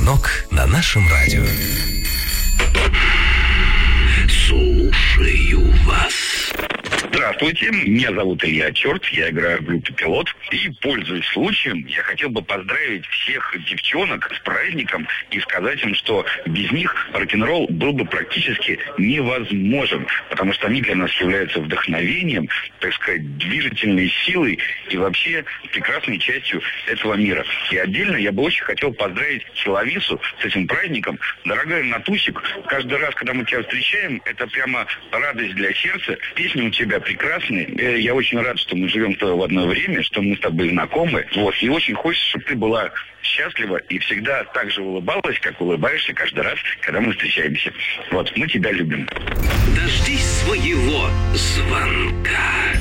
звонок на нашем радио. Слушаю вас. Здравствуйте, меня зовут Илья Черт, я играю в группе «Пилот». И, пользуясь случаем, я хотел бы поздравить всех девчонок с праздником и сказать им, что без них рок-н-ролл был бы практически невозможен, потому что они для нас являются вдохновением, так сказать, движительной силой и вообще прекрасной частью этого мира. И отдельно я бы очень хотел поздравить Ловису с этим праздником. Дорогая Натусик, каждый раз, когда мы тебя встречаем, это прямо радость для сердца. Песни у тебя прекрасные. Я очень рад, что мы живем в одно время, что мы с тобой знакомы. Вот. И очень хочется, чтобы ты была счастлива и всегда так же улыбалась, как улыбаешься каждый раз, когда мы встречаемся. Вот. Мы тебя любим. Дождись своего звонка.